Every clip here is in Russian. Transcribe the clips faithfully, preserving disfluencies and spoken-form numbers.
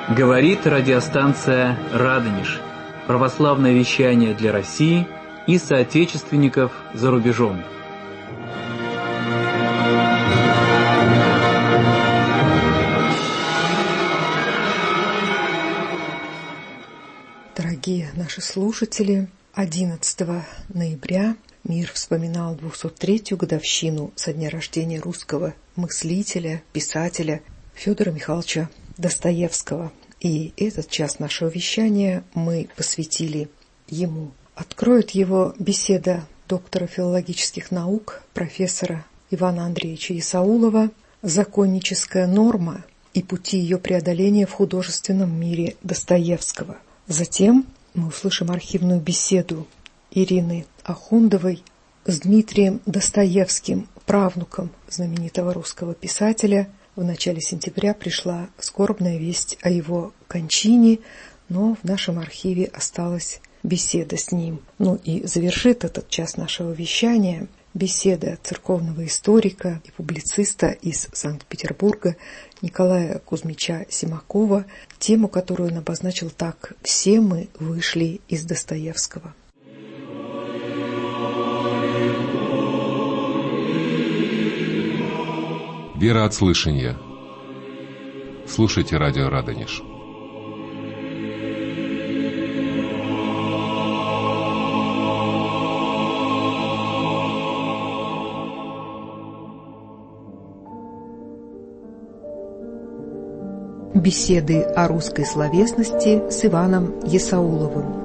Говорит радиостанция «Радонеж». Православное вещание для России и соотечественников за рубежом. Дорогие наши слушатели, одиннадцатого ноября мир вспоминал двухсот третью годовщину со дня рождения русского мыслителя, писателя Федора Михайловича Достоевского. И этот час нашего вещания мы посвятили ему. Откроет его беседа доктора филологических наук, профессора Ивана Андреевича Исаулова «Законническая норма и пути ее преодоления в художественном мире Достоевского». Затем мы услышим архивную беседу Ирины Ахундовой с Дмитрием Достоевским, правнуком знаменитого русского писателя. В начале сентября пришла скорбная весть о его кончине, но в нашем архиве осталась беседа с ним. Ну и завершит этот час нашего вещания беседа церковного историка и публициста из Санкт-Петербурга Николая Кузьмича Симакова, тему, которую он обозначил так: «Все мы вышли из Достоевского». Вера от слышания. Слушайте радио «Радонеж». Беседы о русской словесности с Иваном Исауловым.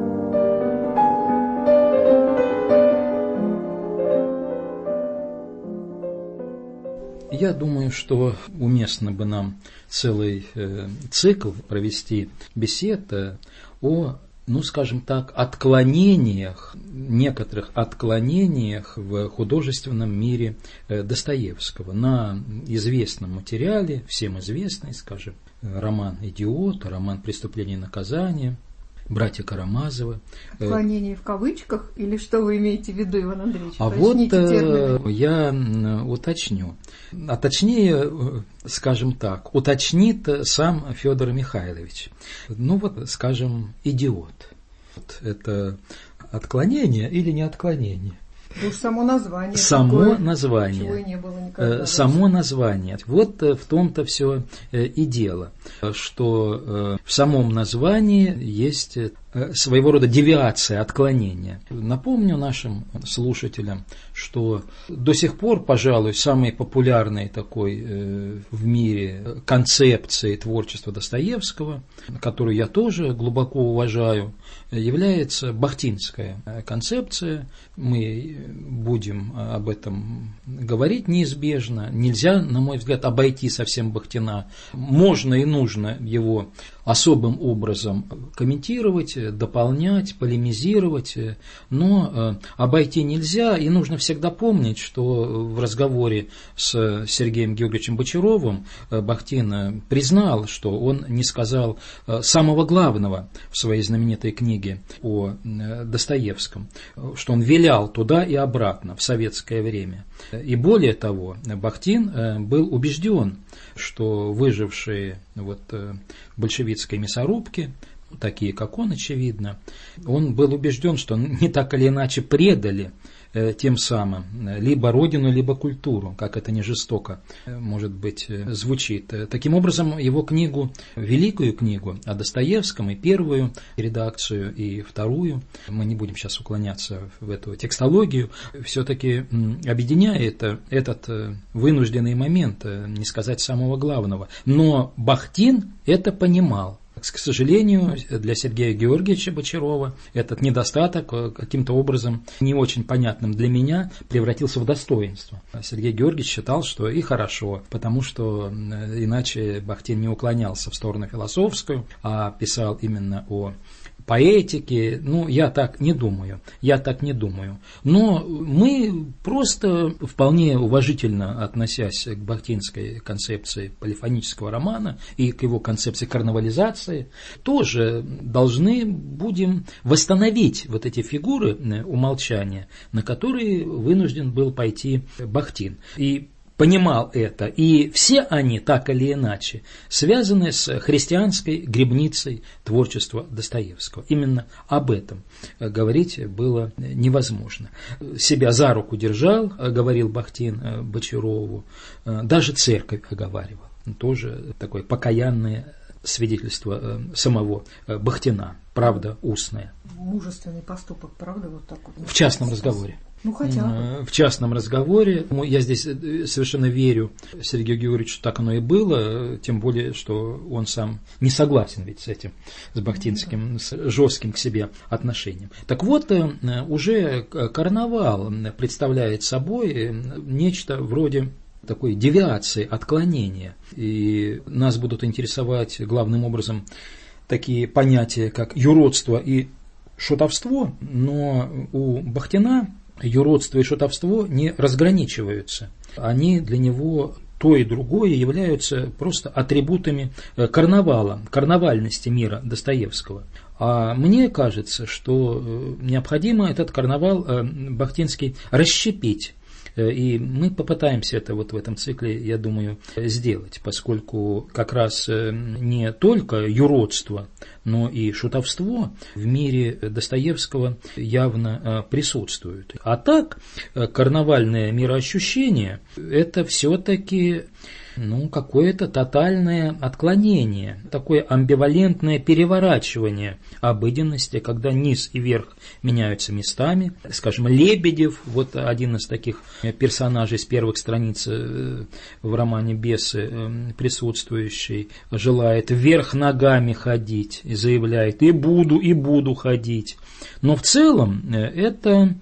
Я думаю, что уместно бы нам целый э, цикл провести бесед э, о, ну, скажем так, отклонениях, некоторых отклонениях в художественном мире э, Достоевского. На известном материале, всем известный, скажем, роман «Идиот», роман «Преступление и наказание», братья Карамазовы. Отклонение в кавычках, или что вы имеете в виду, Иван Андреевич? А вот термины. Я уточню. А точнее, скажем так, уточнит сам Федор Михайлович. Ну вот, скажем, «Идиот». Это отклонение или не отклонение? Уж само название. Само такое, название. Чего и не было никогда. Само название. Вот в том-то все и дело, что в самом названии есть своего рода девиация, отклонение. Напомню нашим слушателям, что до сих пор, пожалуй, самой популярной такой в мире концепцией творчества Достоевского, которую я тоже глубоко уважаю, является бахтинская концепция. Мы будем об этом говорить неизбежно. Нельзя, на мой взгляд, обойти совсем Бахтина. Можно и нужно его особым образом комментировать, дополнять, полемизировать, но обойти нельзя, и нужно всегда помнить, что в разговоре с Сергеем Георгиевичем Бочаровым Бахтин признал, что он не сказал самого главного в своей знаменитой книге о Достоевском, что он вилял туда и обратно в советское время. И более того, Бахтин был убежден, что выжившие вот в большевистской мясорубке, такие как он, очевидно, он был убежден, что не так или иначе предали тем самым либо родину, либо культуру, как это не жестоко, может быть, звучит. Таким образом, его книгу, великую книгу о Достоевском, и первую редакцию, и вторую, мы не будем сейчас уклоняться в эту текстологию, все-таки объединяет этот вынужденный момент, не сказать самого главного. Но Бахтин это понимал. К сожалению, для Сергея Георгиевича Бочарова этот недостаток каким-то образом не очень понятным для меня превратился в достоинство. Сергей Георгиевич считал, что и хорошо, потому что иначе Бахтин не уклонялся в сторону философскую, а писал именно о поэтики. Ну, я так не думаю, я так не думаю. Но мы просто, вполне уважительно относясь к бахтинской концепции полифонического романа и к его концепции карнавализации, тоже должны будем восстановить вот эти фигуры умолчания, на которые вынужден был пойти Бахтин. И понимал это, и все они, так или иначе, связаны с христианской гребницей творчества Достоевского. Именно об этом говорить было невозможно. Себя за руку держал, говорил Бахтин Бочарову, даже церковь оговаривал. Тоже такое покаянное свидетельство самого Бахтина, правда устная. Мужественный поступок, правда, вот так вот? В частном разговоре. Ну, хотя бы. В частном разговоре. Я здесь совершенно верю Сергею Георгиевичу, что так оно и было, тем более, что он сам не согласен ведь с этим, с бахтинским, с жестким к себе отношением. Так вот, уже карнавал представляет собой нечто вроде такой девиации, отклонения. И нас будут интересовать главным образом такие понятия, как юродство и шутовство, но у Бахтина юродство и шутовство не разграничиваются. Они для него то и другое являются просто атрибутами карнавала, карнавальности мира Достоевского. А мне кажется, что необходимо этот карнавал бахтинский расщепить. И мы попытаемся это вот в этом цикле, я думаю, сделать, поскольку как раз не только юродство, но и шутовство в мире Достоевского явно присутствует. А так, карнавальное мироощущение – это все-таки ну, какое-то тотальное отклонение, такое амбивалентное переворачивание обыденности, когда низ и верх меняются местами. Скажем, Лебедев, вот один из таких персонажей с первых страниц в романе «Бесы» присутствующий, желает вверх ногами ходить и заявляет «и буду, и буду ходить». Но в целом это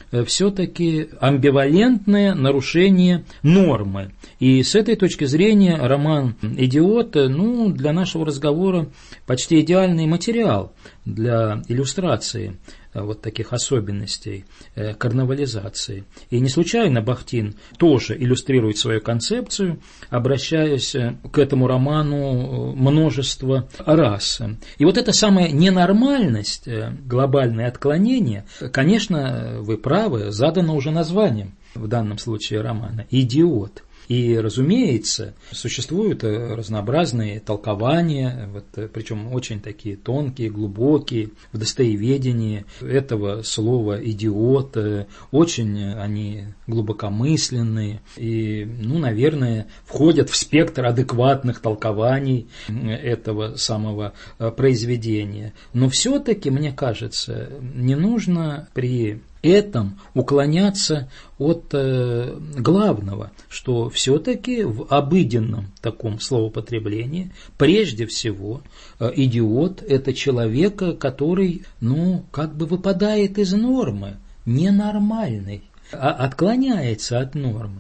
все-таки амбивалентное нарушение нормы. И с этой точки зрения роман «Идиот» ну, для нашего разговора почти идеальный материал для иллюстрации вот таких особенностей карнавализации. И не случайно Бахтин тоже иллюстрирует свою концепцию, обращаясь к этому роману множество раз. И вот эта самая ненормальность, глобальное отклонение, конечно, вы правы, задано уже названием в данном случае романа «Идиот». И, разумеется, существуют разнообразные толкования, вот, причем очень такие тонкие, глубокие, в достоеведении этого слова «идиот», очень они глубокомысленные и, ну, наверное, входят в спектр адекватных толкований этого самого произведения. Но все-таки, мне кажется, не нужно при этом уклоняться от э, главного, что все-таки в обыденном таком словопотреблении прежде всего э, идиот – это человек, который, ну, как бы выпадает из нормы, ненормальный, а отклоняется от нормы.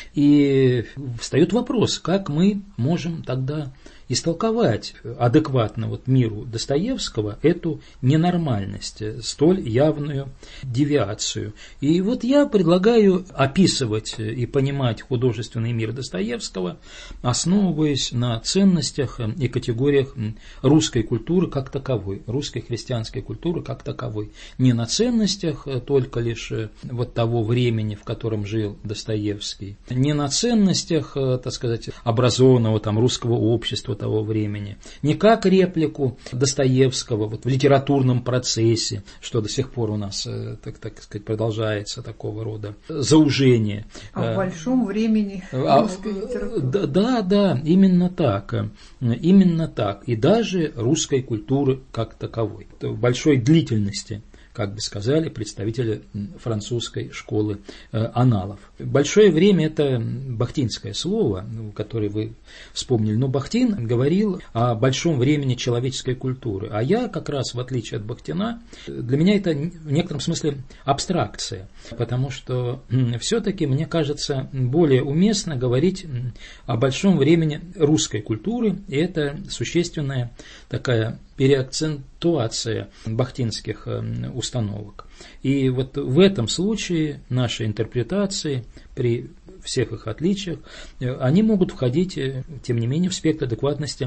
И встает вопрос, как мы можем тогда истолковать адекватно вот миру Достоевского эту ненормальность, столь явную девиацию. И вот я предлагаю описывать и понимать художественный мир Достоевского, основываясь на ценностях и категориях русской культуры как таковой, русской христианской культуры как таковой. Не на ценностях только лишь вот того времени, в котором жил Достоевский, не на ценностях, так сказать, образованного там русского общества того времени, не как реплику Достоевского вот в литературном процессе, что до сих пор у нас, так, так сказать, продолжается такого рода заужение. А в большом времени русской литературы. Да, да, да, именно так, именно так, и даже русской культуры как таковой, в большой длительности, как бы сказали представители французской школы э, аналов. Большое время – это бахтинское слово, которое вы вспомнили, но Бахтин говорил о большом времени человеческой культуры, а я как раз, в отличие от Бахтина, для меня это в некотором смысле абстракция, потому что все-таки, мне кажется, более уместно говорить о большом времени русской культуры, и это существенная такая переакцентуация бахтинских установок. И вот в этом случае наши интерпретации при всех их отличиях, они могут входить, тем не менее, в спектр адекватности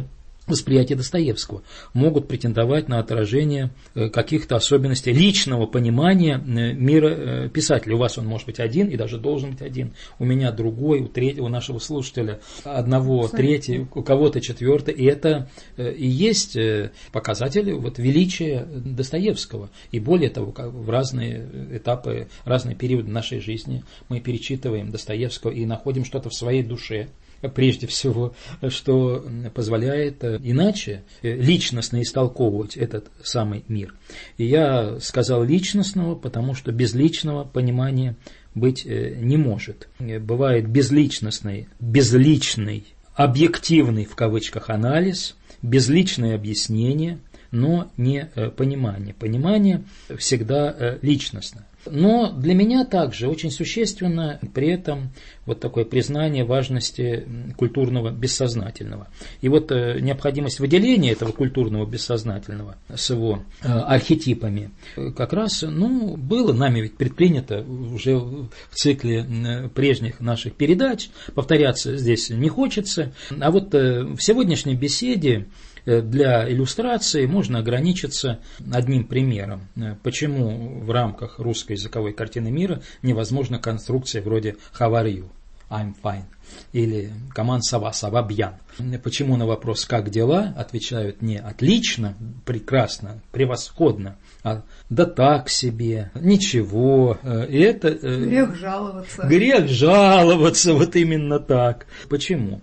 восприятия Достоевского, могут претендовать на отражение каких-то особенностей личного понимания мира писателя. У вас он может быть один и даже должен быть один, у меня другой, у третьего, у нашего слушателя одного, третий, у кого-то четвертый. И это и есть показатель вот величия Достоевского. И более того, в разные этапы, разные периоды нашей жизни мы перечитываем Достоевского и находим что-то в своей душе, прежде всего, что позволяет иначе личностно истолковывать этот самый мир. И я сказал личностного, потому что без личного понимания быть не может. Бывает безличностный, безличный, объективный в кавычках анализ, безличное объяснение, но не понимание. Понимание всегда личностно. Но для меня также очень существенно при этом вот такое признание важности культурного бессознательного. И вот необходимость выделения этого культурного бессознательного с его архетипами как раз, ну, было нами ведь предпринято уже в цикле прежних наших передач, повторяться здесь не хочется. А вот в сегодняшней беседе для иллюстрации можно ограничиться одним примером. Почему в рамках русской языковой картины мира невозможна конструкция вроде «How are you?» «I'm fine» или «Команд сава, сава бьян». Почему на вопрос «Как дела?» отвечают не «Отлично», «Прекрасно», «Превосходно», а «Да так себе», «Ничего». И это... Грех жаловаться. Грех жаловаться, вот именно так. Почему?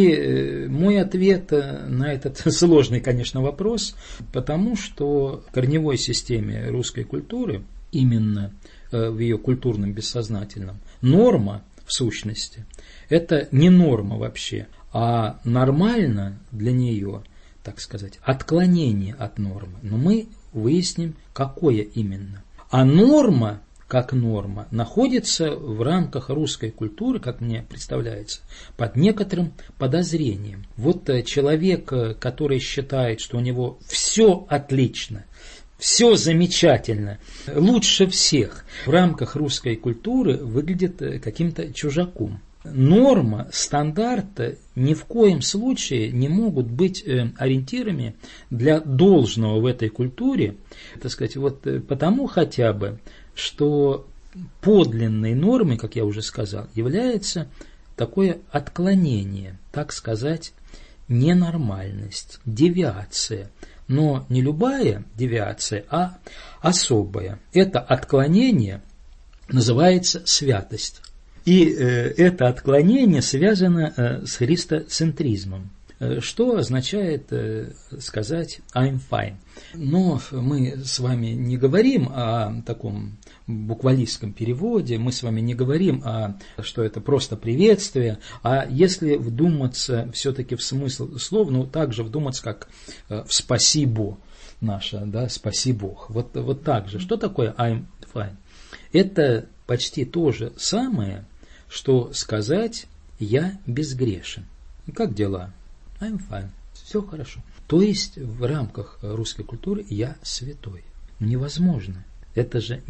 И мой ответ на этот сложный, конечно, вопрос, потому что в корневой системе русской культуры, именно в ее культурном бессознательном, норма, в сущности, это не норма вообще, а нормально для нее, так сказать, отклонение от нормы. Но мы выясним, какое именно. А норма, как норма, находится в рамках русской культуры, как мне представляется, под некоторым подозрением. Вот человек, который считает, что у него все отлично, все замечательно, лучше всех, в рамках русской культуры выглядит каким-то чужаком. Норма, стандарты ни в коем случае не могут быть ориентирами для должного в этой культуре, так сказать, вот потому хотя бы, что подлинной нормой, как я уже сказал, является такое отклонение, так сказать, ненормальность, девиация. Но не любая девиация, а особая. Это отклонение называется святость. И э, это отклонение связано э, с христоцентризмом, э, что означает э, сказать «I'm fine». Но мы с вами не говорим о таком буквалистском переводе, мы с вами не говорим, о, что это просто приветствие, а если вдуматься все-таки в смысл слов, ну также вдуматься, как в «спасибо» наше, да, «спаси Бог». Вот, вот так же. Что такое «I'm fine»? Это почти то же самое, что сказать «я безгрешен». Как дела? I'm fine. Все хорошо. То есть в рамках русской культуры «я святой». Невозможно. Это же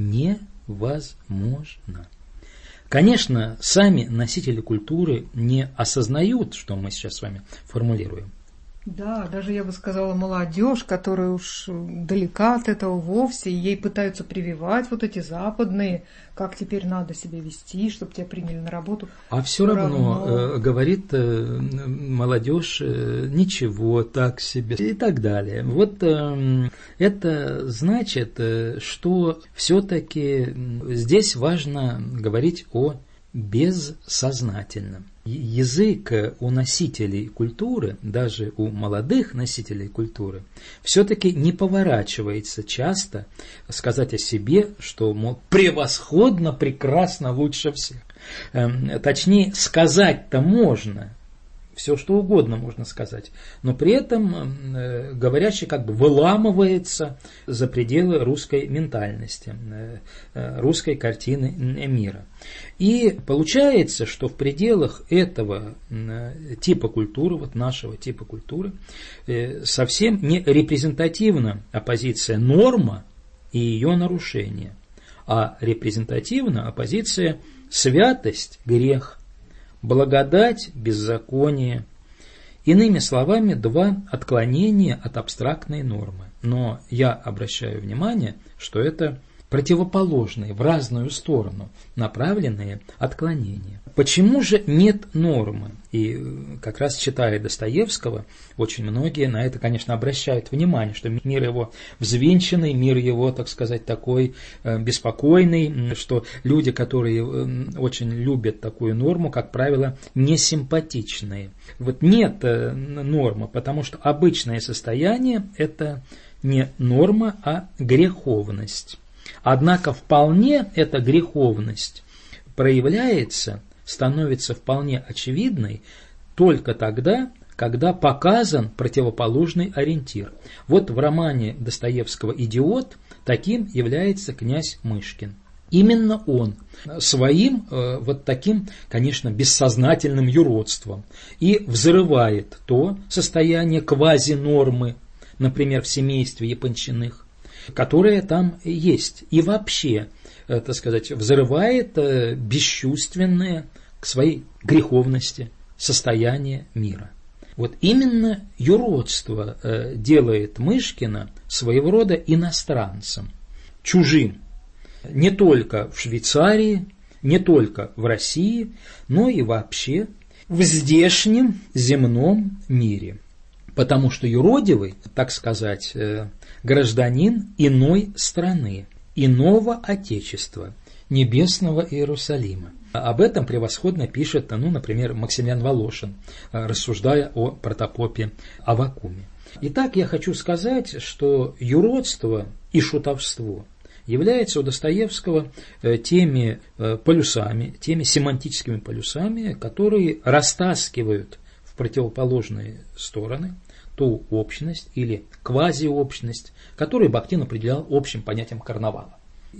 невозможно. Конечно, сами носители культуры не осознают, что мы сейчас с вами формулируем. Да, даже я бы сказала, молодежь, которая уж далека от этого вовсе, и ей пытаются прививать вот эти западные, как теперь надо себя вести, чтобы тебя приняли на работу. А все равно, равно, говорит э, молодежь, э, ничего, так себе и так далее. Вот э, это значит, э, что все-таки здесь важно говорить о бессознательном. Язык у носителей культуры, даже у молодых носителей культуры, все-таки не поворачивается часто сказать о себе, что, мол, превосходно, прекрасно, лучше всех. Точнее, сказать-то можно, все что угодно можно сказать, но при этом э, говорящий как бы выламывается за пределы русской ментальности, э, русской картины мира. И получается, что в пределах этого э, типа культуры, вот нашего типа культуры, э, совсем не репрезентативна оппозиция норма и ее нарушение, а репрезентативна оппозиция святость, грех, благодать, беззаконие Иными словами, два отклонения от абстрактной нормы. Но я обращаю внимание, что это противоположные, в разную сторону направленные отклонения. Почему же нет нормы? И как раз читая Достоевского, очень многие на это, конечно, обращают внимание, что мир его взвинченный, мир его, так сказать, такой беспокойный, что люди, которые очень любят такую норму, как правило, несимпатичные. Вот нет нормы, потому что обычное состояние – это не норма, а греховность. Однако вполне эта греховность проявляется, становится вполне очевидной только тогда, когда показан противоположный ориентир. Вот в романе Достоевского «Идиот» таким является князь Мышкин. Именно он своим э, вот таким, конечно, бессознательным юродством и взрывает то состояние квазинормы, например, в семействе Япончиных, которое там есть. И вообще, э, так сказать, взрывает э, бесчувственное к своей греховности состояние мира. Вот именно юродство э, делает Мышкина своего рода иностранцем, чужим. Не только в Швейцарии, не только в России, но и вообще в здешнем земном мире. Потому что юродивый, так сказать, э, гражданин иной страны, иного отечества, небесного Иерусалима. Об этом превосходно пишет, ну, например, Максимилиан Волошин, рассуждая о протопопе Аввакуме. Итак, я хочу сказать, что юродство и шутовство является у Достоевского теми полюсами, теми семантическими полюсами, которые растаскивают в противоположные стороны ту общность или квазиобщность, которую Бахтин определял общим понятием карнавала.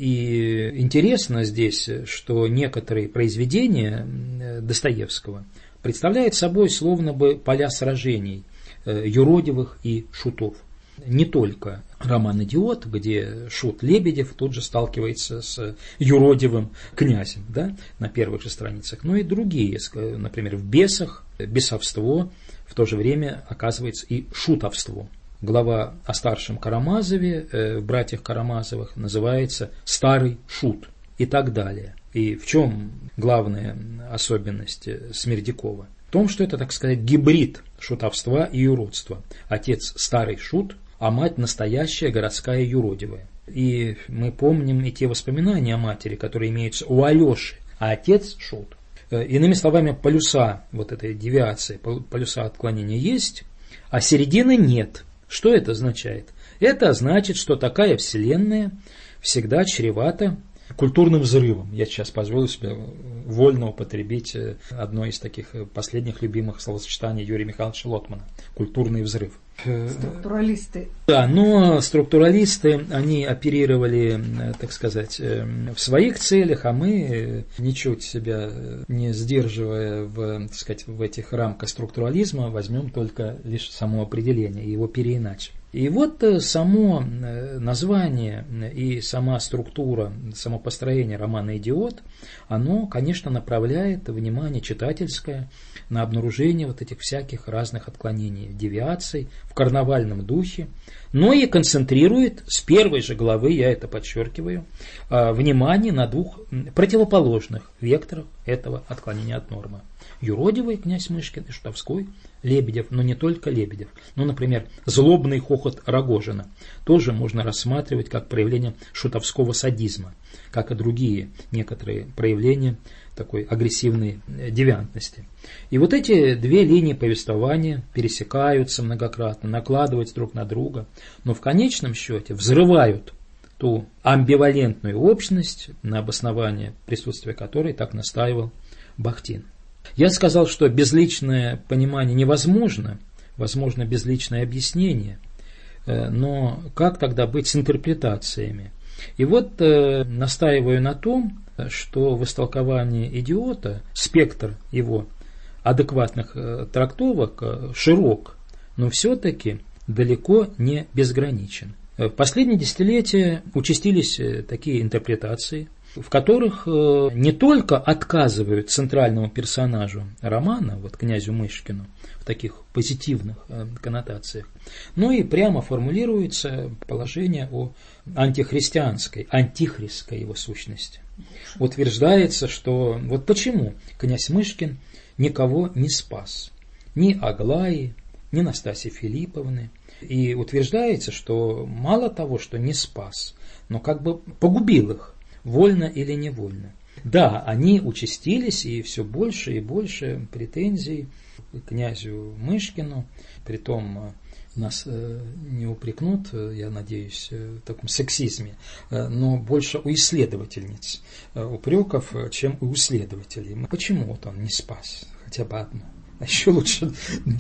И интересно здесь, что некоторые произведения Достоевского представляют собой словно бы поля сражений юродивых и шутов. Не только роман «Идиот», где шут Лебедев тут же сталкивается с юродивым князем, да, на первых же страницах, но и другие, например, в «Бесах» бесовство в то же время оказывается и шутовство. Глава о старшем Карамазове, э, братьях Карамазовых, называется «Старый шут» и так далее. И в чем главная особенность Смердякова? В том, что это, так сказать, гибрид шутовства и юродства. Отец старый шут, а мать настоящая городская юродивая. И мы помним и те воспоминания о матери, которые имеются у Алеши, а отец шут. Иными словами, полюса вот этой девиации, полюса отклонения есть, а середины нет. Что это означает? Это значит, что такая вселенная всегда чревата культурным взрывом. Я сейчас позволю себе вольно употребить одно из таких последних любимых словосочетаний Юрия Михайловича Лотмана – культурный взрыв. Структуралисты. Да, но структуралисты, они оперировали, так сказать, в своих целях, а мы, ничуть себя не сдерживая в, так сказать, в этих рамках структурализма, возьмем только лишь само определение, его переиначим. И вот само название и сама структура, само построение романа «Идиот», оно, конечно, направляет внимание читательское на обнаружение вот этих всяких разных отклонений, девиаций в карнавальном духе, но и концентрирует с первой же главы, я это подчеркиваю, внимание на двух противоположных векторах этого отклонения от нормы. Юродивый князь Мышкин и шутовской Лебедев, но не только Лебедев. Ну, например, злобный хохот Рогожина тоже можно рассматривать как проявление шутовского садизма, как и другие некоторые проявления такой агрессивной девиантности. И вот эти две линии повествования пересекаются многократно, накладываются друг на друга, но в конечном счете взрывают ту амбивалентную общность, на обоснование присутствия которой так настаивал Бахтин. Я сказал, что безличное понимание невозможно, возможно безличное объяснение, но как тогда быть с интерпретациями? И вот э, настаиваю на том, что в истолковании «Идиота» спектр его адекватных э, трактовок э, широк, но все-таки далеко не безграничен. В последние десятилетия участились такие интерпретации, в которых не только отказывают центральному персонажу романа, вот князю Мышкину, в таких позитивных коннотациях, но и прямо формулируется положение о антихристианской, антихристской его сущности. Утверждается, что вот почему князь Мышкин никого не спас, ни Аглаи, ни Настасьи Филипповны. И утверждается, что мало того, что не спас, но как бы погубил их, вольно или невольно. Да, они участились, и все больше и больше претензий к князю Мышкину, притом нас не упрекнут, я надеюсь, в таком сексизме, но больше у исследовательниц упреков, чем у исследователей. Почему вот он не спас хотя бы одну? А еще лучше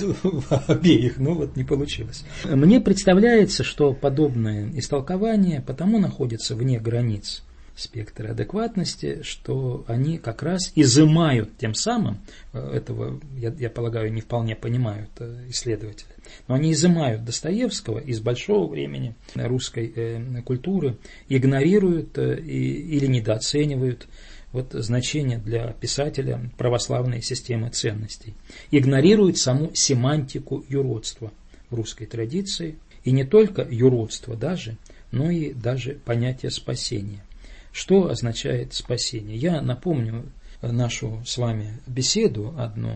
обеих, но вот не получилось. Мне представляется, что подобное истолкование потому находится вне границ спектра адекватности, что они как раз изымают тем самым, этого, я, я полагаю, не вполне понимают исследователи, но они изымают Достоевского из большого времени русской э, культуры, игнорируют э, и, или недооценивают вот значение для писателя православной системы ценностей, игнорируют саму семантику юродства в русской традиции, и не только юродство даже, но и даже понятие спасения. Что означает спасение? Я напомню нашу с вами беседу, одну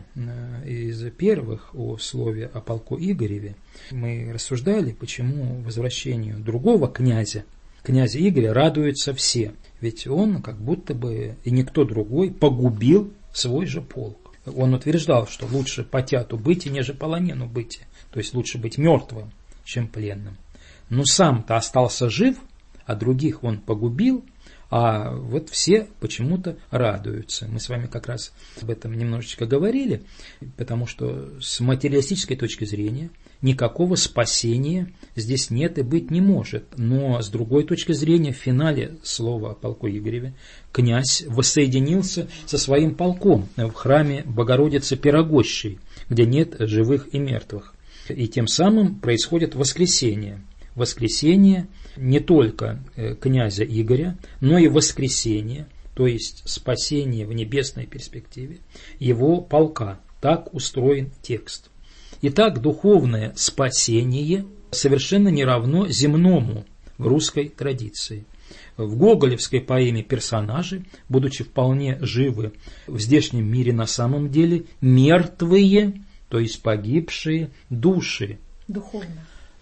из первых, о слове о полку Игореве. Мы рассуждали, почему возвращению другого князя, князя Игоря, радуются все. Ведь он, как будто бы и никто другой, погубил свой же полк. Он утверждал, что лучше потяту быть, неже полонену быть. То есть лучше быть мертвым, чем пленным. Но сам-то остался жив, а других он погубил. А вот все почему-то радуются. Мы с вами как раз об этом немножечко говорили, потому что с материалистической точки зрения никакого спасения здесь нет и быть не может. Но с другой точки зрения, в финале слова о полку Игореве князь воссоединился со своим полком в храме Богородицы Пирогощей, где нет живых и мертвых. И тем самым происходит воскресение. Воскресение не только князя Игоря, но и воскресение, то есть спасение в небесной перспективе его полка. Так устроен текст. Итак, духовное спасение совершенно не равно земному в русской традиции. В гоголевской поэме персонажи, будучи вполне живы в здешнем мире на самом деле, мертвые, то есть погибшие души. Духовно.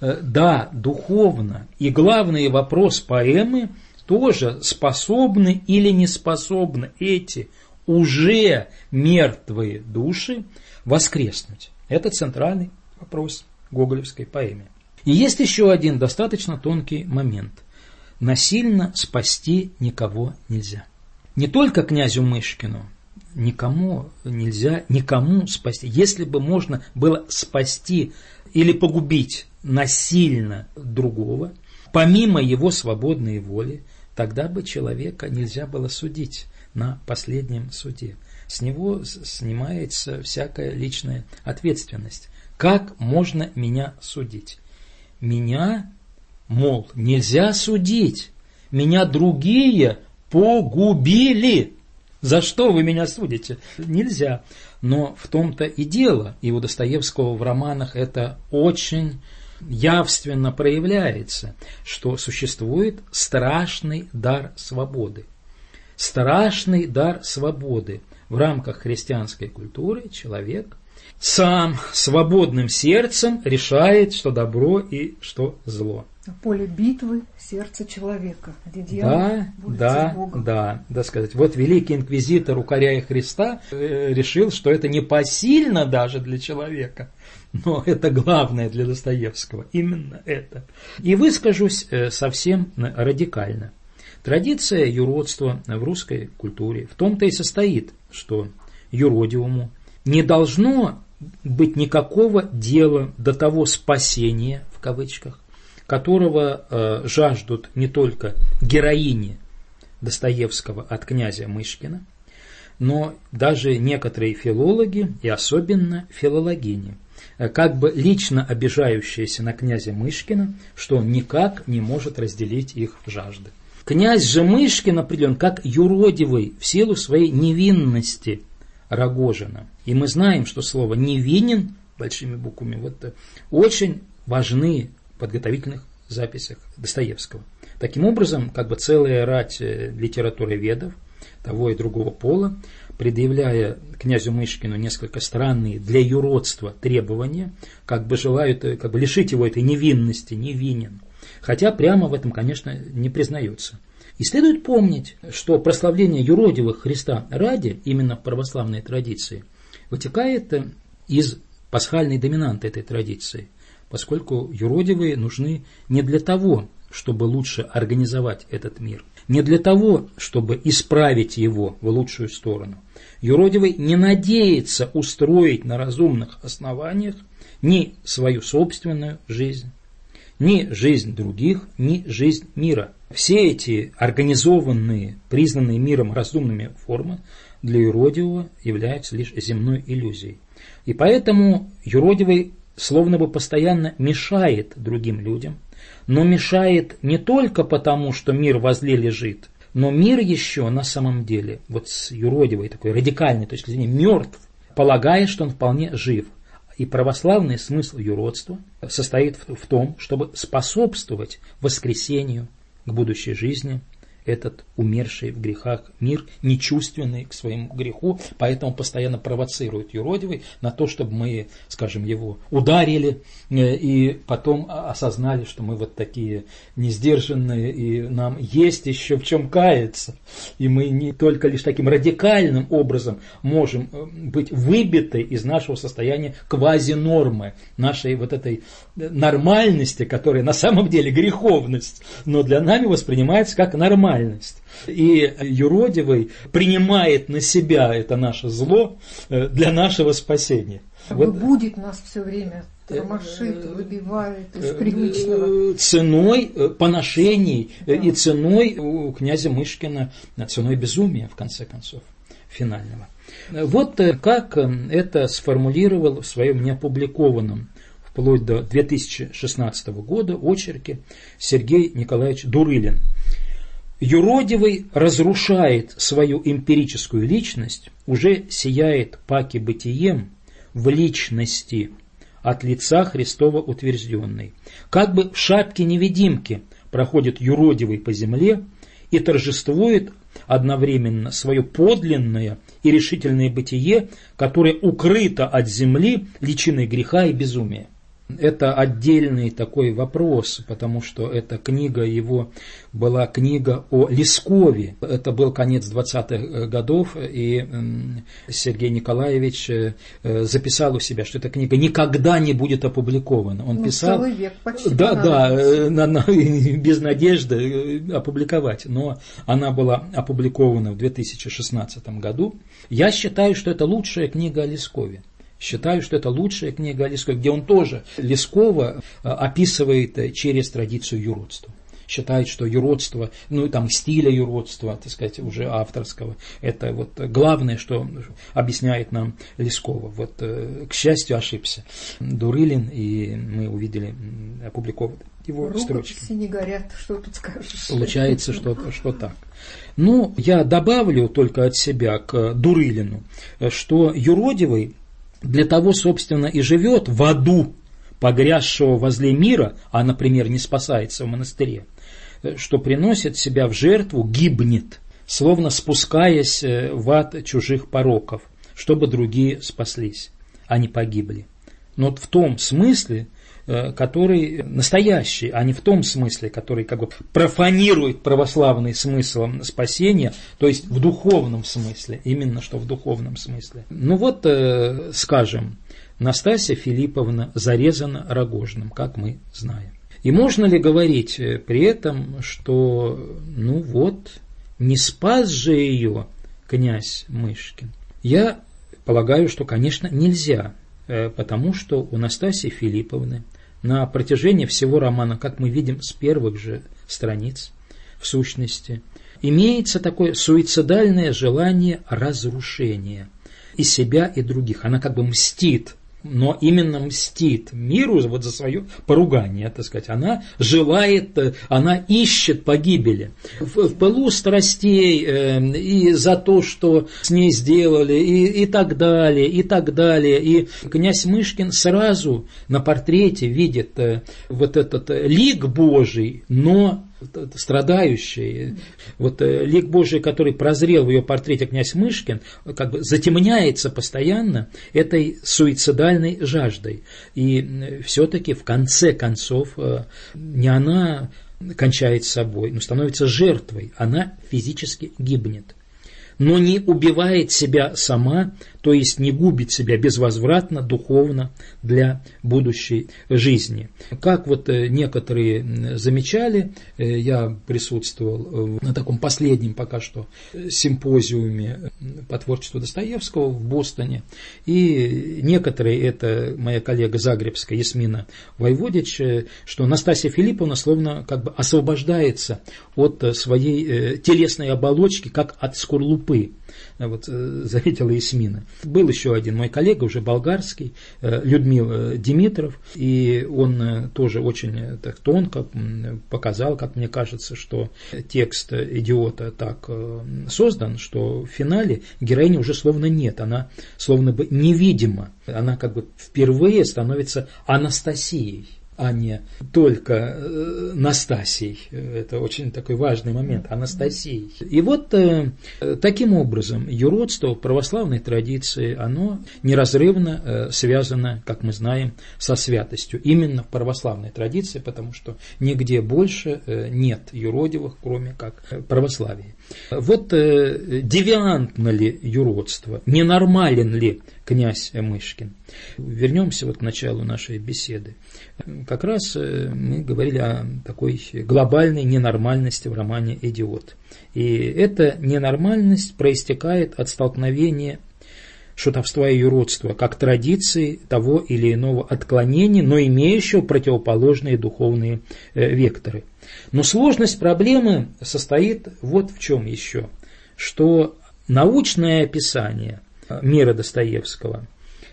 Да, духовно. И главный вопрос поэмы тоже: способны или не способны эти уже мертвые души воскреснуть? Это центральный вопрос гоголевской поэмы. И есть еще один достаточно тонкий момент. Насильно спасти никого нельзя. Не только князю Мышкину, никому нельзя никому спасти. Если бы можно было спасти или погубить насильно другого, помимо его свободной воли, тогда бы человека нельзя было судить на последнем суде. С него снимается всякая личная ответственность. Как можно меня судить? Меня, мол, нельзя судить. Меня другие погубили. За что вы меня судите? Нельзя. Но в том-то и дело, и у Достоевского в романах это очень явственно проявляется, что существует страшный дар свободы. Страшный дар свободы. В рамках христианской культуры человек сам свободным сердцем решает, что добро и что зло. Поле битвы — сердце человека, где дьявол Да, борется да, с Богом. да, да сказать. Вот великий инквизитор, укоряя Христа, решил, что это непосильно даже для человека, но это главное для Достоевского, именно это. И выскажусь совсем радикально. Традиция юродства в русской культуре в том-то и состоит, что юродивому не должно быть никакого дела до того спасения, в кавычках, которого э, жаждут не только героини Достоевского от князя Мышкина, но даже некоторые филологи и особенно филологини, как бы лично обижающиеся на князя Мышкина, что он никак не может разделить их жажды. Князь же Мышкин определен как юродивый в силу своей невинности Рогожина. И мы знаем, что слово «невинен» большими буквами вот, очень важны в подготовительных записях Достоевского. Таким образом, как бы целая рать литературоведов того и другого пола, предъявляя князю Мышкину несколько странные для юродства требования, как бы желают как бы лишить его этой невинности, невинен. Хотя прямо в этом, конечно, не признается. И следует помнить, что прославление юродивых Христа ради, именно в православной традиции, вытекает из пасхальной доминанты этой традиции, поскольку юродивые нужны не для того, чтобы лучше организовать этот мир, не для того, чтобы исправить его в лучшую сторону. Юродивый не надеется устроить на разумных основаниях ни свою собственную жизнь, ни жизнь других, ни жизнь мира. Все эти организованные, признанные миром разумными формы для юродивого являются лишь земной иллюзией. И поэтому юродивый словно бы постоянно мешает другим людям, но мешает не только потому, что мир возле лежит, но мир еще на самом деле, вот с юродивой такой радикальной точки зрения, мертв, полагая, что он вполне жив. И православный смысл юродства состоит в том, чтобы способствовать воскресению к будущей жизни этот умерший в грехах мир, нечувственный к своему греху, поэтому постоянно провоцирует юродивый на то, чтобы мы, скажем, его ударили и потом осознали, что мы вот такие несдержанные, и нам есть еще в чем каяться, и мы не только лишь таким радикальным образом можем быть выбиты из нашего состояния квазинормы, нашей вот этой нормальности, которая на самом деле греховность, но для нами воспринимается как нормальность. И юродивый принимает на себя это наше зло для нашего спасения. Вот будет нас все время тормошит, выбивает из привычного. Ценой поношений, да. И ценой у князя Мышкина, ценой безумия, в конце концов, финального. Вот как это сформулировал в своем неопубликованном вплоть до две тысячи шестнадцатого года очерке Сергей Николаевич Дурылин. Юродивый разрушает свою эмпирическую личность, уже сияет паки бытием в личности, от лица Христова утвержденной. Как бы в шапке-невидимке проходит юродивый по земле и торжествует одновременно свое подлинное и решительное бытие, которое укрыто от земли личиной греха и безумия. Это отдельный такой вопрос, потому что эта книга его была книга о Лескове. Это был конец двадцатых годов, и Сергей Николаевич записал у себя, что эта книга никогда не будет опубликована. Он ну, писал, целый век почти да, да, на, на, без надежды опубликовать, но она была опубликована в две тысячи шестнадцатом году. Я считаю, что это лучшая книга о Лескове. Считаю, что это лучшая книга о Лескове, где он тоже Лескова описывает через традицию юродства. Считает, что юродство, ну там стиля юродства, так сказать, уже авторского, это вот главное, что объясняет нам Лескова. Вот, к счастью, ошибся Дурылин, и мы увидели опубликованные его строчки. Рукописи не горят, что тут скажешь. Получается, что, что так. Ну, я добавлю только от себя к Дурылину, что юродивый для того, собственно, и живет в аду погрязшего возле мира, а, например, не спасается в монастыре, что приносит себя в жертву, гибнет, словно спускаясь в ад чужих пороков, чтобы другие спаслись, а не погибли. Но вот в том смысле, который настоящий, а не в том смысле, который как бы профанирует православный смысл спасения, то есть в духовном смысле, именно что в духовном смысле. Ну вот, скажем, Настасья Филипповна зарезана Рогожиным, как мы знаем. И можно ли говорить при этом, что, ну вот, не спас же ее князь Мышкин? Я полагаю, что, конечно, нельзя, потому что у Настасьи Филипповны на протяжении всего романа, как мы видим с первых же страниц, в сущности, имеется такое суицидальное желание разрушения и себя, и других. Она как бы мстит но именно мстит миру вот за свое поругание, так сказать. Она желает, она ищет погибели. В, в пылу страстей э, и за то, что с ней сделали, и, и так далее, и так далее. И князь Мышкин сразу на портрете видит э, вот этот лик Божий, но страдающий. Вот лик Божий, который прозрел в ее портрете князь Мышкин, как бы затемняется постоянно этой суицидальной жаждой. И все-таки в конце концов не она кончает собой, но становится жертвой. Она физически гибнет. Но не убивает себя сама, то есть не губит себя безвозвратно, духовно для будущей жизни. Как вот некоторые замечали, я присутствовал на таком последнем пока что симпозиуме по творчеству Достоевского в Бостоне, и некоторые, это моя коллега загребская Ясмина Войводич, что Настасья Филипповна словно как бы освобождается от своей телесной оболочки, как от скорлупы. Вот, заметила Ясмина. Был еще один мой коллега, уже болгарский, Людмил Димитров, и он тоже очень так тонко показал, как мне кажется, что текст «Идиота» так создан, что в финале героини уже словно нет, она словно бы невидима, она как бы впервые становится Анастасией, а не только Настасией. Это очень такой важный момент, Анастасией. И вот э, таким образом юродство в православной традиции, оно неразрывно э, связано, как мы знаем, со святостью. Именно в православной традиции, потому что нигде больше э, нет юродивых, кроме как э, православия. Вот э, девиантно ли юродство, ненормален ли князь Мышкин? Вернемся вот к началу нашей беседы. Как раз мы говорили о такой глобальной ненормальности в романе «Идиот». И эта ненормальность проистекает от столкновения шутовства и юродства как традиции того или иного отклонения, но имеющего противоположные духовные векторы. Но сложность проблемы состоит вот в чем еще, что научное описание мира Достоевского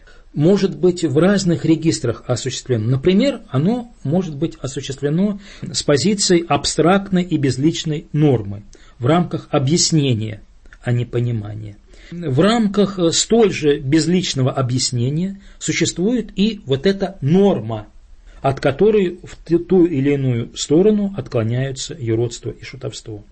может быть в разных регистрах осуществлено. Например, оно может быть осуществлено с позиции абстрактной и безличной нормы в рамках объяснения, а не понимания. В рамках столь же безличного объяснения существует и вот эта норма, от которой в ту или иную сторону отклоняются юродство и шутовство.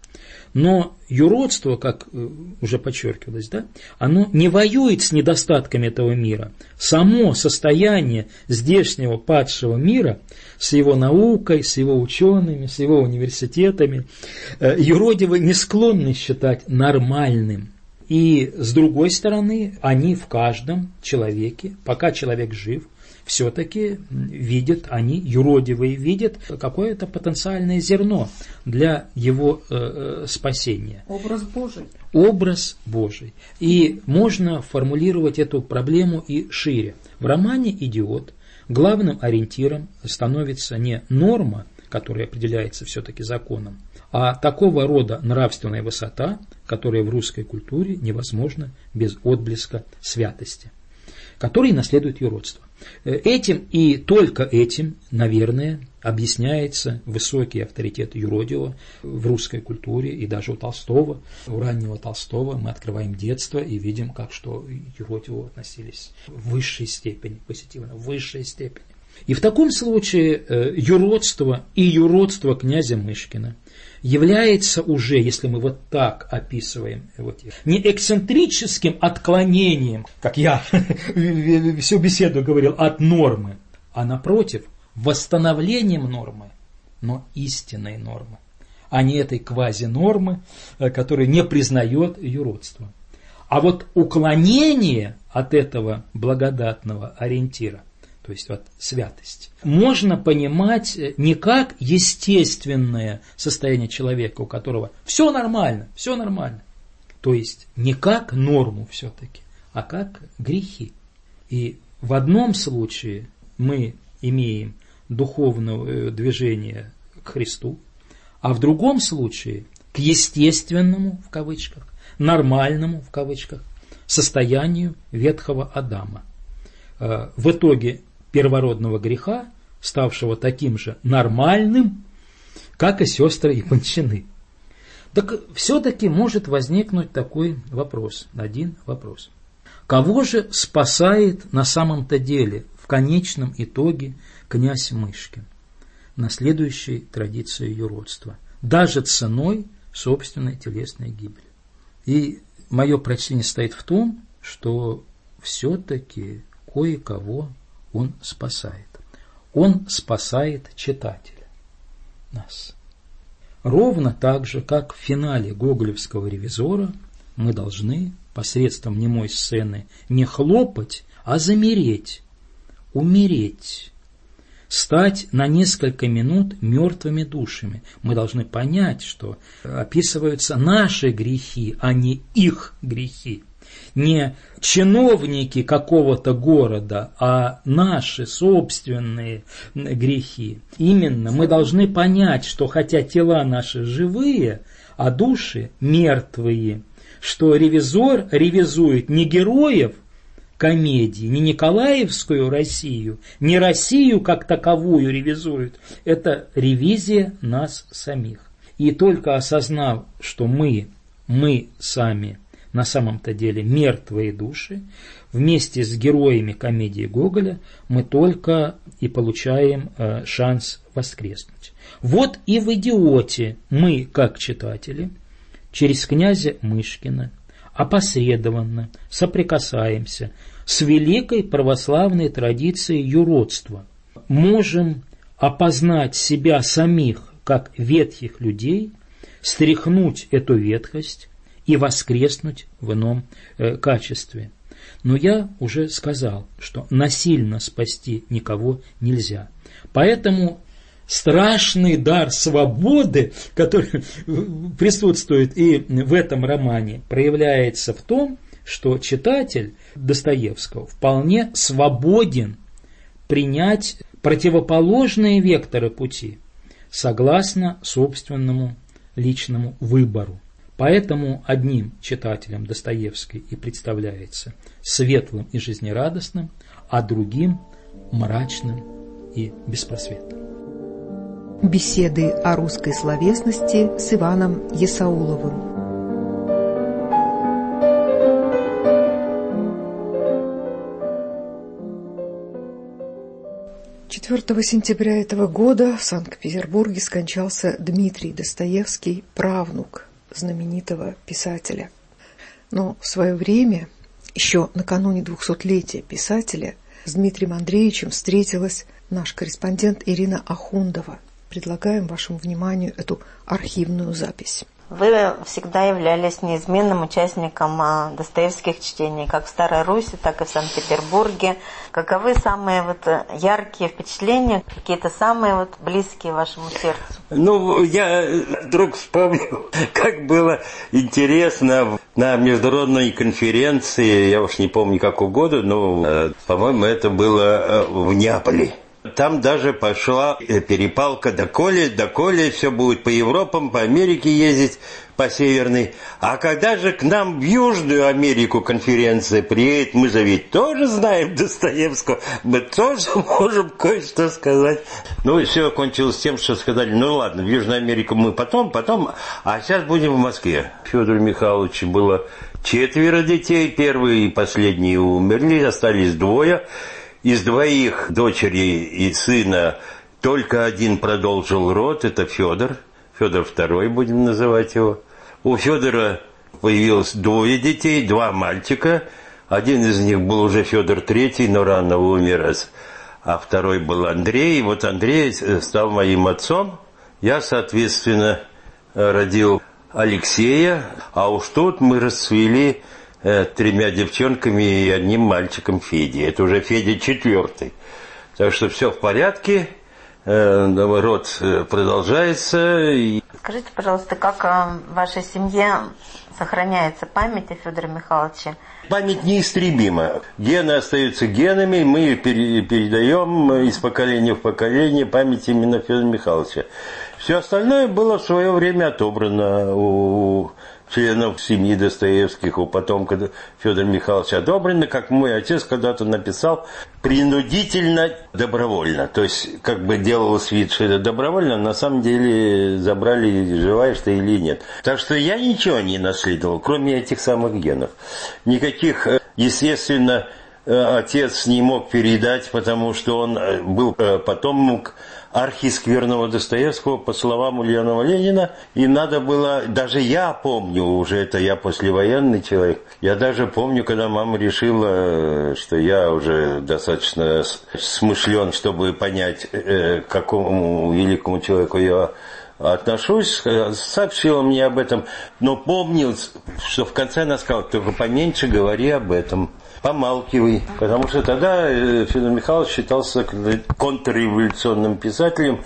Но юродство, как уже подчеркивалось, да, оно не воюет с недостатками этого мира. Само состояние здешнего падшего мира с его наукой, с его учеными, с его университетами юродивы не склонны считать нормальным. И с другой стороны, они в каждом человеке, пока человек жив, все-таки видят, они, юродивые, видят какое-то потенциальное зерно для его э, спасения. Образ Божий. Образ Божий. И можно формулировать эту проблему и шире. В романе «Идиот» главным ориентиром становится не норма, которая определяется все-таки законом, а такого рода нравственная высота, которая в русской культуре невозможна без отблеска святости, который наследует юродство. Этим и только этим, наверное, объясняется высокий авторитет юродивого в русской культуре, и даже у Толстого, у раннего Толстого мы открываем детство и видим, как что юродиву относились в высшей степени, позитивно, в высшей степени. И в таком случае юродство и юродство князя Мышкина является уже, если мы вот так описываем, вот, не эксцентрическим отклонением, как я всю беседу говорил, от нормы, а напротив, восстановлением нормы, но истинной нормы, а не этой квазинормы, которая не признает юродство. А вот уклонение от этого благодатного ориентира, то есть вот святость, можно понимать не как естественное состояние человека, у которого все нормально, все нормально, то есть не как норму все-таки, а как грехи. И в одном случае мы имеем духовное движение к Христу, а в другом случае к естественному, в кавычках, нормальному, в кавычках, состоянию ветхого Адама. в итоге первородного греха, ставшего таким же нормальным, как и сестры Япончины. Так все-таки может возникнуть такой вопрос, один вопрос. Кого же спасает на самом-то деле в конечном итоге князь Мышкин, наследующий традицию юродства, даже ценой собственной телесной гибели? И мое прочтение стоит в том, что все-таки кое-кого он спасает. Он спасает читателя, нас. Ровно так же, как в финале гоголевского «Ревизора» мы должны посредством немой сцены не хлопать, а замереть, умереть, стать на несколько минут мертвыми душами. Мы должны понять, что описываются наши грехи, а не их грехи. Не чиновники какого-то города, а наши собственные грехи. Именно мы должны понять, что хотя тела наши живые, а души мертвые, что ревизор ревизует не героев комедии, не Николаевскую Россию, не Россию как таковую ревизует. Это ревизия нас самих. И только осознав, что мы, мы сами на самом-то деле мертвые души, вместе с героями комедии Гоголя мы только и получаем э, шанс воскреснуть. Вот и в «Идиоте» мы, как читатели, через князя Мышкина опосредованно соприкасаемся с великой православной традицией юродства. Можем опознать себя самих как ветхих людей, стряхнуть эту ветхость и воскреснуть в ином э, качестве. Но я уже сказал, что насильно спасти никого нельзя. Поэтому страшный дар свободы, который присутствует и в этом романе, проявляется в том, что читатель Достоевского вполне свободен принять противоположные векторы пути согласно собственному личному выбору. Поэтому одним читателем Достоевский и представляется светлым и жизнерадостным, а другим мрачным и беспросветным. Беседы о русской словесности с Иваном Есауловым. четвёртого сентября этого года в Санкт-Петербурге скончался Дмитрий Достоевский, правнук знаменитого писателя. Но в свое время, еще накануне двухсотлетия писателя, с Дмитрием Андреевичем встретилась наш корреспондент Ирина Ахундова. Предлагаем вашему вниманию эту архивную запись. Вы всегда являлись неизменным участником достоевских чтений, как в Старой Руси, так и в Санкт-Петербурге. Каковы самые вот яркие впечатления, какие-то самые вот близкие вашему сердцу? Ну, я вдруг вспомнил, как было интересно на международной конференции, я уж не помню какого года, но, по-моему, это было в Неаполе. Там даже пошла перепалка, доколе, доколе, все будет по Европам, по Америке ездить, по Северной. А когда же к нам в Южную Америку конференция приедет, мы же ведь тоже знаем Достоевского, мы тоже можем кое-что сказать. Ну и все кончилось тем, что сказали, ну ладно, в Южную Америку мы потом, потом, а сейчас будем в Москве. Федору Михайловичу было четверо детей, первые и последние умерли, остались двое. Из двоих, дочери и сына, только один продолжил род, это Федор. Федор второй, будем называть его. У Федора появилось двое детей, два мальчика. Один из них был уже Федор третий, но рано умер, а второй был Андрей. И вот Андрей стал моим отцом. Я, соответственно, родил Алексея, а уж тут мы расцвели тремя девчонками и одним мальчиком Федей. Это уже Федя четвертый. Так что все в порядке, род продолжается. Скажите, пожалуйста, как в вашей семье сохраняется память о Федоре Михайловиче? Память неистребима. Гены остаются генами, мы передаем из поколения в поколение память именно Федора Михайловича. Все остальное было в свое время отобрано у членов семьи Достоевских, у потомка Федора Михайловича отобрано, как мой отец когда-то написал, принудительно, добровольно. То есть, как бы делалось вид, что это добровольно, а на самом деле забрали, желаешь ты или нет. Так что я ничего не наследовал, кроме этих самых генов. Никаких, естественно, отец не мог передать, потому что он был потомок архискверного Достоевского, по словам Ульянова Ленина, и надо было, даже я помню, уже это я послевоенный человек, я даже помню, когда мама решила, что я уже достаточно смышлен, чтобы понять, к какому великому человеку я отношусь, сообщила мне об этом, но помнил, что в конце она сказала, только поменьше говори об этом. Помалкивай, потому что тогда Федор Михайлович считался контрреволюционным писателем,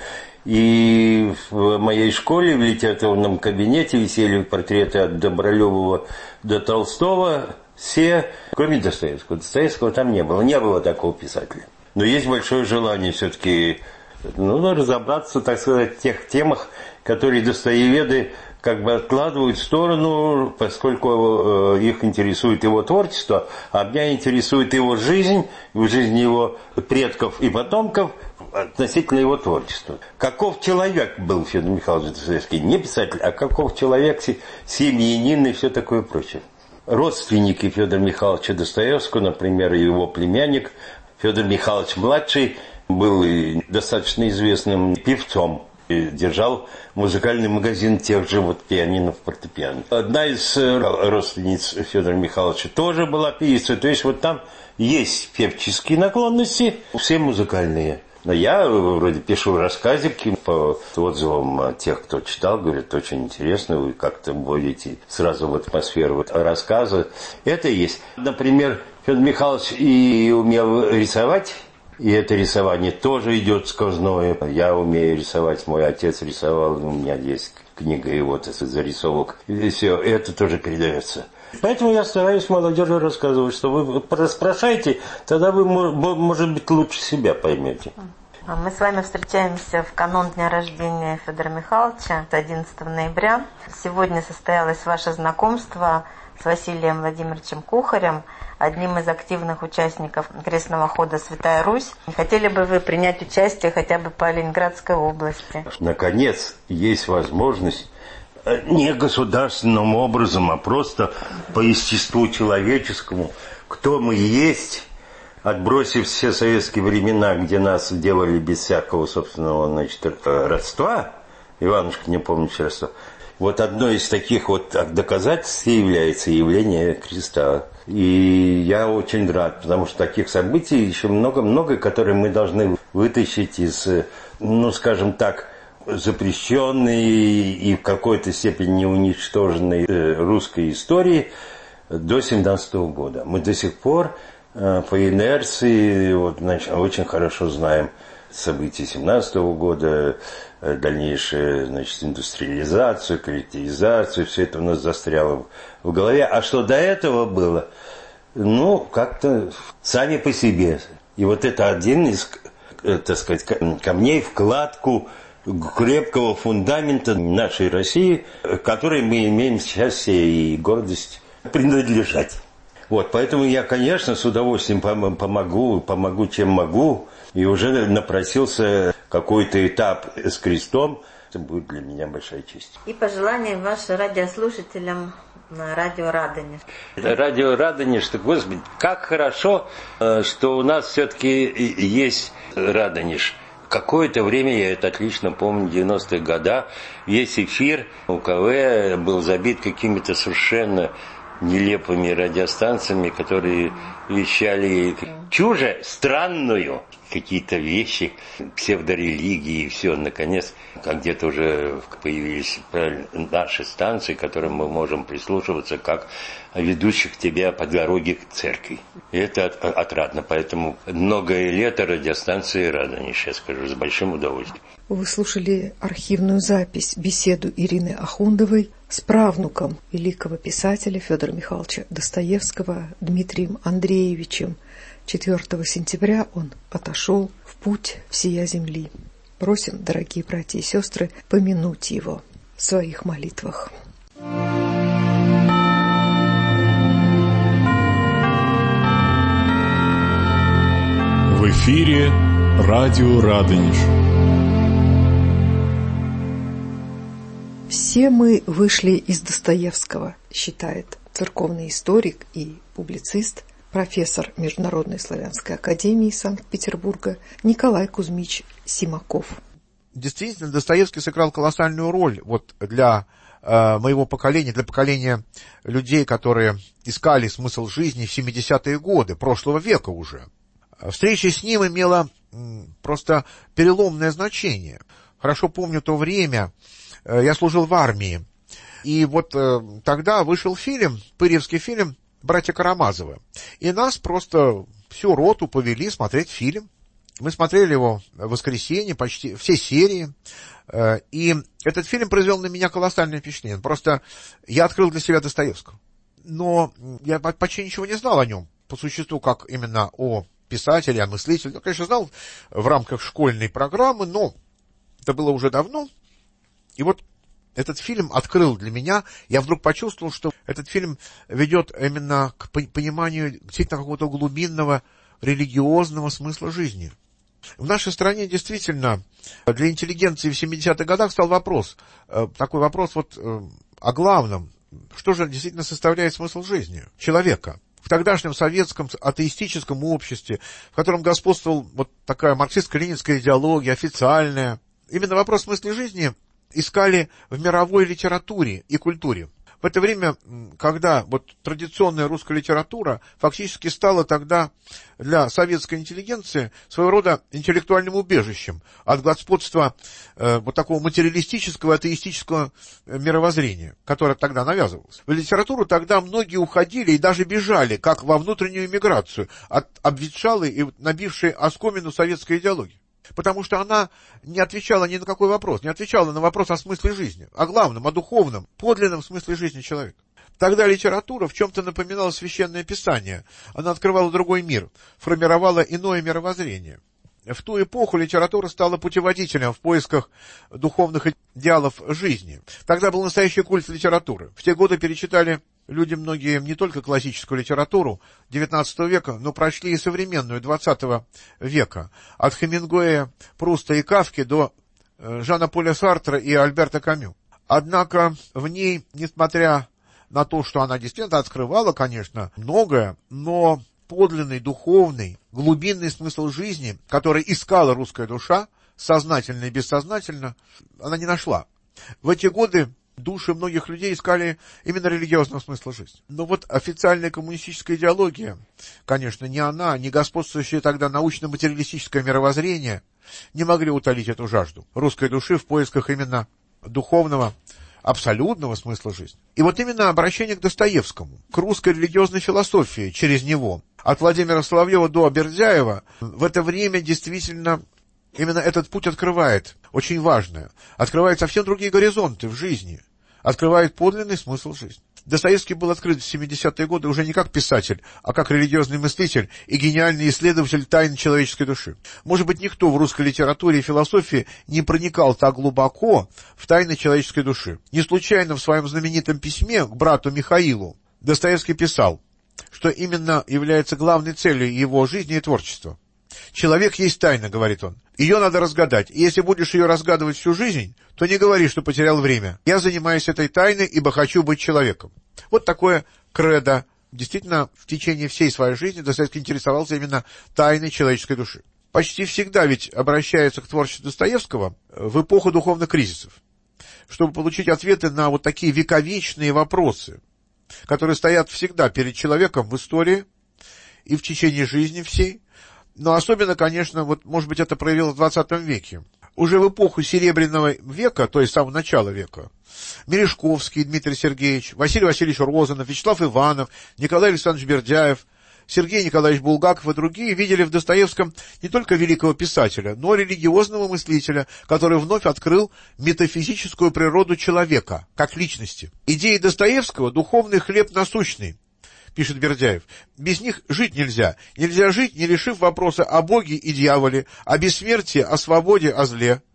и в моей школе, в литературном кабинете висели портреты от Добролюбова до Толстого, все, кроме Достоевского. Достоевского там не было, не было такого писателя. Но есть большое желание все-таки ну, разобраться, так сказать, в тех темах, которые достоеведы как бы откладывают в сторону, поскольку э, их интересует его творчество, а меня интересует его жизнь, жизнь его предков и потомков относительно его творчества. Каков человек был Федор Михайлович Достоевский? Не писатель, а каков человек, семьянин и все такое прочее. Родственники Федора Михайловича Достоевского, например, его племянник Федор Михайлович младший, был достаточно известным певцом. Держал музыкальный магазин тех же вот пианино, фортепиано. Одна из родственниц Федора Михайловича тоже была певицей. То есть вот там есть певческие наклонности, все музыкальные. Но я вроде пишу рассказики по отзывам тех, кто читал, говорят, очень интересно, вы как-то вводите сразу в атмосферу вот рассказа. Это есть. Например, Федор Михайлович и умел рисовать. И это рисование тоже идет сквозное. Я умею рисовать, мой отец рисовал, у меня есть книга его зарисовок. И все, это тоже передается. Поэтому я стараюсь молодежи рассказывать, что вы расспрашайте, тогда вы, может быть, лучше себя поймете. Мы с вами встречаемся в канун дня рождения Федора Михайловича, одиннадцатого ноября. Сегодня состоялось ваше знакомство с Василием Владимировичем Кухарем, одним из активных участников крестного хода «Святая Русь». Хотели бы вы принять участие хотя бы по Ленинградской области? Наконец, есть возможность не государственным образом, а просто по естеству человеческому, кто мы есть, отбросив все советские времена, где нас делали без всякого собственного, значит, родства, Иванушка не помнит родства. Вот одно из таких вот доказательств является явление креста. И я очень рад, потому что таких событий еще много-много, которые мы должны вытащить из, ну, скажем так, запрещенной и в какой-то степени неуничтоженной русской истории до семнадцатого года. Мы до сих пор по инерции вот, значит, очень хорошо знаем события семнадцатого года, дальнейшую, значит, индустриализацию, коллективизацию, все это у нас застряло в голове. А что до этого было, ну, как-то сами по себе. И вот это один из, так сказать, камней в кладку крепкого фундамента нашей России, которой мы имеем счастье и гордость принадлежать. Вот, поэтому я, конечно, с удовольствием помогу, помогу, чем могу. И уже напросился какой-то этап с крестом. Это будет для меня большая честь. И пожелания вашим радиослушателям на радио Радонеж. Радио Радонеж, так, Господи, как хорошо, что у нас все-таки есть Радонеж. Какое-то время, я это отлично помню, в девяностые годы, весь эфир у КВ был забит какими-то совершенно нелепыми радиостанциями, которые вещали чушь странную, какие-то вещи, псевдорелигии и все. Наконец, как где-то уже появились наши станции, к которым мы можем прислушиваться, как ведущих тебя по дороге к церкви. И это отрадно. Поэтому многое лето радиостанции Радонеж, я скажу, с большим удовольствием. Вы слушали архивную запись, беседу Ирины Ахундовой с правнуком великого писателя Федора Михайловича Достоевского Дмитрием Андреевичем. четвёртого сентября он отошел в путь всея земли. Просим, дорогие братья и сестры, помянуть его в своих молитвах. В эфире радио Радонеж. Все мы вышли из Достоевского, считает церковный историк и публицист, профессор Международной славянской академии Санкт-Петербурга Николай Кузьмич Симаков. Действительно, Достоевский сыграл колоссальную роль вот для э, моего поколения, для поколения людей, которые искали смысл жизни в семидесятые годы прошлого века уже. Встреча с ним имела м, просто переломное значение. Хорошо помню то время, э, я служил в армии, и вот э, тогда вышел фильм, пырьевский фильм «Братья Карамазовы». И нас просто всю роту повели смотреть фильм. Мы смотрели его в воскресенье, почти все серии. И этот фильм произвел на меня колоссальное впечатление. Просто я открыл для себя Достоевского. Но я почти ничего не знал о нем, по существу, как именно о писателе, о мыслителе. Я, конечно, знал в рамках школьной программы, но это было уже давно. И вот этот фильм открыл для меня, я вдруг почувствовал, что этот фильм ведет именно к пониманию действительно какого-то глубинного религиозного смысла жизни. В нашей стране действительно для интеллигенции в семидесятых годах стал вопрос, такой вопрос вот о главном, что же действительно составляет смысл жизни человека. В тогдашнем советском атеистическом обществе, в котором господствовала вот такая марксистско-ленинская идеология, официальная, именно вопрос смысла жизни искали в мировой литературе и культуре. В это время, когда вот традиционная русская литература фактически стала тогда для советской интеллигенции своего рода интеллектуальным убежищем от господства э, вот такого материалистического, атеистического мировоззрения, которое тогда навязывалось. В литературу тогда многие уходили и даже бежали, как во внутреннюю эмиграцию, от обветшалой и набившей оскомину советской идеологии. Потому что она не отвечала ни на какой вопрос, не отвечала на вопрос о смысле жизни, о главном, о духовном, подлинном смысле жизни человека. Тогда литература в чем-то напоминала священное писание, она открывала другой мир, формировала иное мировоззрение. В ту эпоху литература стала путеводителем в поисках духовных идеалов жизни. Тогда был настоящий культ литературы. В те годы перечитали люди многие не только классическую литературу девятнадцатого века, но прочли и современную двадцатого века. От Хемингуэя, Пруста и Кафки до Жана-Поля Сартра и Альберта Камю. Однако в ней, несмотря на то, что она действительно открывала, конечно, многое, но подлинный, духовный, глубинный смысл жизни, который искала русская душа, сознательно и бессознательно, она не нашла. В эти годы души многих людей искали именно религиозного смысла жизни. Но вот официальная коммунистическая идеология, конечно, не она, не господствующее тогда научно-материалистическое мировоззрение не могли утолить эту жажду русской души в поисках именно духовного, абсолютного смысла жизни. И вот именно обращение к Достоевскому, к русской религиозной философии через него, от Владимира Соловьева до Бердяева, в это время действительно именно этот путь открывает очень важное, открывает совсем другие горизонты в жизни, открывает подлинный смысл жизни. Достоевский был открыт в семидесятые годы уже не как писатель, а как религиозный мыслитель и гениальный исследователь тайн человеческой души. Может быть, никто в русской литературе и философии не проникал так глубоко в тайны человеческой души. Не случайно в своем знаменитом письме к брату Михаилу Достоевский писал, что именно является главной целью его жизни и творчества. «Человек есть тайна», — говорит он. «Ее надо разгадать, и если будешь ее разгадывать всю жизнь, то не говори, что потерял время. Я занимаюсь этой тайной, ибо хочу быть человеком». Вот такое кредо. Действительно, в течение всей своей жизни Достоевский интересовался именно тайной человеческой души. Почти всегда ведь обращается к творчеству Достоевского в эпоху духовных кризисов, чтобы получить ответы на вот такие вековечные вопросы, которые стоят всегда перед человеком в истории и в течение жизни всей. Но особенно, конечно, вот, может быть, это проявилось в двадцатом веке. Уже в эпоху Серебряного века, то есть с самого начала века, Мережковский Дмитрий Сергеевич, Василий Васильевич Розанов, Вячеслав Иванов, Николай Александрович Бердяев, Сергей Николаевич Булгаков и другие видели в Достоевском не только великого писателя, но и религиозного мыслителя, который вновь открыл метафизическую природу человека, как личности. Идеи Достоевского – духовный хлеб насущный, пишет Бердяев. Без них жить нельзя. Нельзя жить, не решив вопроса о Боге и дьяволе, о бессмертии, о свободе, о зле.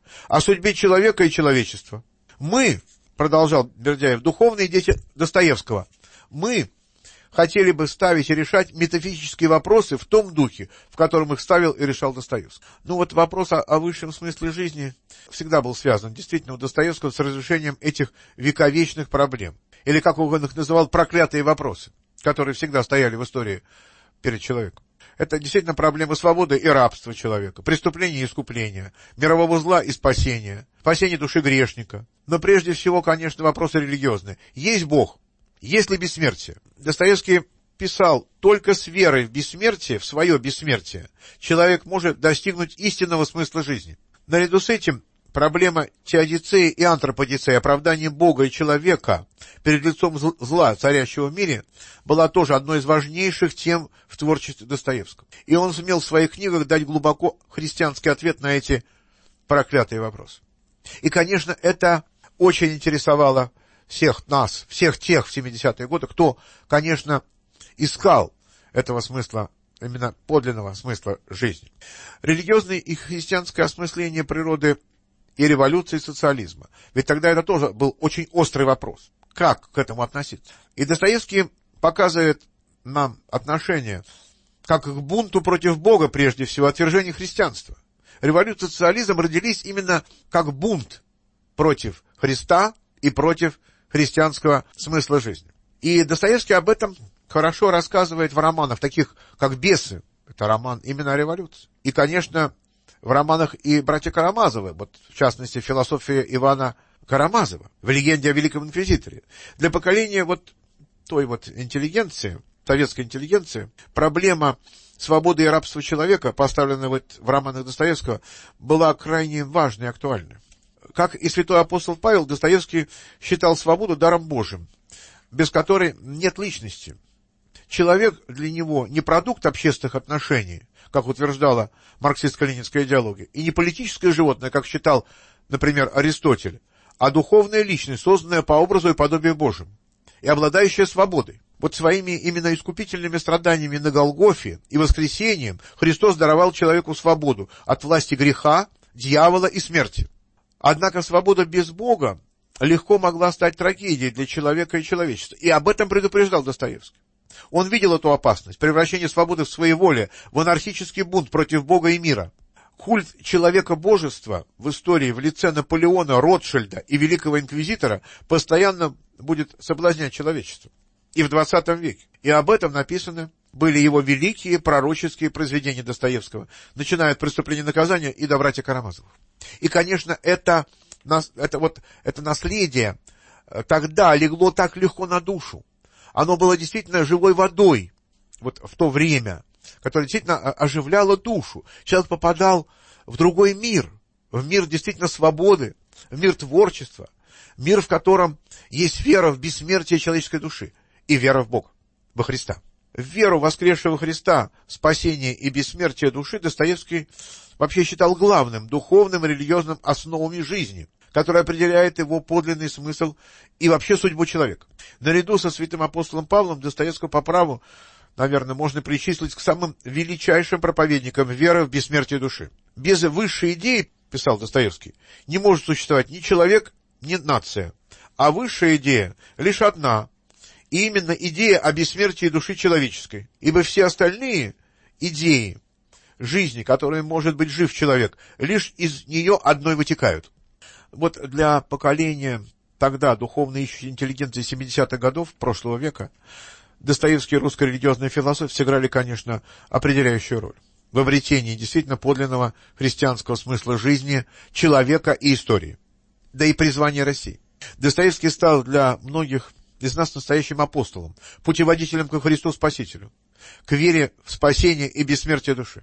о судьбе человека и человечества. Мы, продолжал Бердяев, духовные дети Достоевского, мы хотели бы ставить и решать метафизические вопросы в том духе, в котором их ставил и решал Достоевский. Ну вот вопрос о, о высшем смысле жизни всегда был связан, действительно, у Достоевского с разрешением этих вековечных проблем. Или, как он их называл, проклятые вопросы, которые всегда стояли в истории перед человеком. Это действительно проблемы свободы и рабства человека, преступления и искупления, мирового зла и спасения, спасения души грешника. Но прежде всего, конечно, вопросы религиозные. Есть Бог? Есть ли бессмертие? Достоевский писал, только с верой в бессмертие, в свое бессмертие, человек может достигнуть истинного смысла жизни. Наряду с этим проблема теодицеи и антроподицеи, оправдания Бога и человека перед лицом зла, царящего в мире, была тоже одной из важнейших тем в творчестве Достоевского. И он сумел в своих книгах дать глубоко христианский ответ на эти проклятые вопросы. И, конечно, это очень интересовало всех нас, всех тех в семидесятые годы, кто, конечно, искал этого смысла, именно подлинного смысла жизни. Религиозное и христианское осмысление природы и революции социализма. Ведь тогда это тоже был очень острый вопрос. Как к этому относиться? И Достоевский показывает нам отношение как к бунту против Бога, прежде всего, отвержение христианства. Революция и социализм родились именно как бунт против Христа и против христианского смысла жизни. И Достоевский об этом хорошо рассказывает в романах, таких как «Бесы». Это роман именно о революции. И, конечно, в романах и братья Карамазовы, вот в частности «Философия Ивана Карамазова», в «Легенде о Великом Инквизиторе». Для поколения вот той вот интеллигенции, советской интеллигенции, проблема свободы и рабства человека, поставленная вот в романах Достоевского, была крайне важной и актуальной. Как и святой апостол Павел, Достоевский считал свободу даром Божьим, без которой нет личности. Человек для него не продукт общественных отношений, как утверждала марксистско-ленинская идеология, и не политическое животное, как считал, например, Аристотель, а духовная личность, созданная по образу и подобию Божьему, и обладающая свободой. Вот своими именно искупительными страданиями на Голгофе и воскресением Христос даровал человеку свободу от власти греха, дьявола и смерти. Однако свобода без Бога легко могла стать трагедией для человека и человечества, и об этом предупреждал Достоевский. Он видел эту опасность, превращение свободы в своеволие, в анархический бунт против Бога и мира. Культ человека-божества в истории в лице Наполеона, Ротшильда и Великого Инквизитора постоянно будет соблазнять человечество. И в двадцатом веке. И об этом написаны были его великие пророческие произведения Достоевского, начиная от «Преступления и наказания» и до «Братья Карамазовых». И, конечно, это, это, вот, это наследие тогда легло так легко на душу. Оно было действительно живой водой вот в то время, которое действительно оживляло душу. Человек попадал в другой мир, в мир действительно свободы, в мир творчества, мир, в котором есть вера в бессмертие человеческой души и вера в Бога, во Христа. В веру воскресшего Христа, спасение и бессмертие души Достоевский вообще считал главным духовным и религиозным основами жизни, которая определяет его подлинный смысл и вообще судьбу человека. Наряду со святым апостолом Павлом Достоевского по праву, наверное, можно причислить к самым величайшим проповедникам веры в бессмертие души. Без высшей идеи, писал Достоевский, не может существовать ни человек, ни нация, а высшая идея лишь одна, и именно идея о бессмертии души человеческой, ибо все остальные идеи жизни, которой может быть жив человек, лишь из нее одной вытекают. Вот для поколения тогда духовно ищущей интеллигенции семидесятых годов прошлого века Достоевский и русская религиозная философия сыграли, конечно, определяющую роль в обретении действительно подлинного христианского смысла жизни, человека и истории, да и призвания России. Достоевский стал для многих из нас настоящим апостолом, путеводителем ко Христу Спасителю, к вере в спасение и бессмертие души.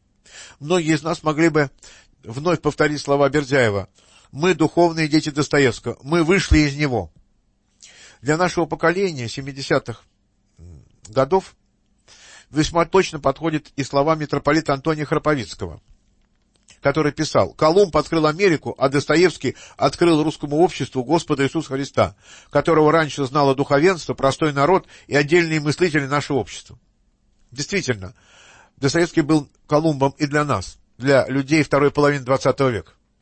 Многие из нас могли бы вновь повторить слова Бердяева: «Мы духовные дети Достоевского, мы вышли из него». Для нашего поколения семидесятых годов весьма точно подходят и слова митрополита Антония Храповицкого, который писал: «Колумб открыл Америку, а Достоевский открыл русскому обществу Господа Иисуса Христа, которого раньше знало духовенство, простой народ и отдельные мыслители нашего общества». Действительно, Достоевский был Колумбом и для нас, для людей второй половины двадцатого века.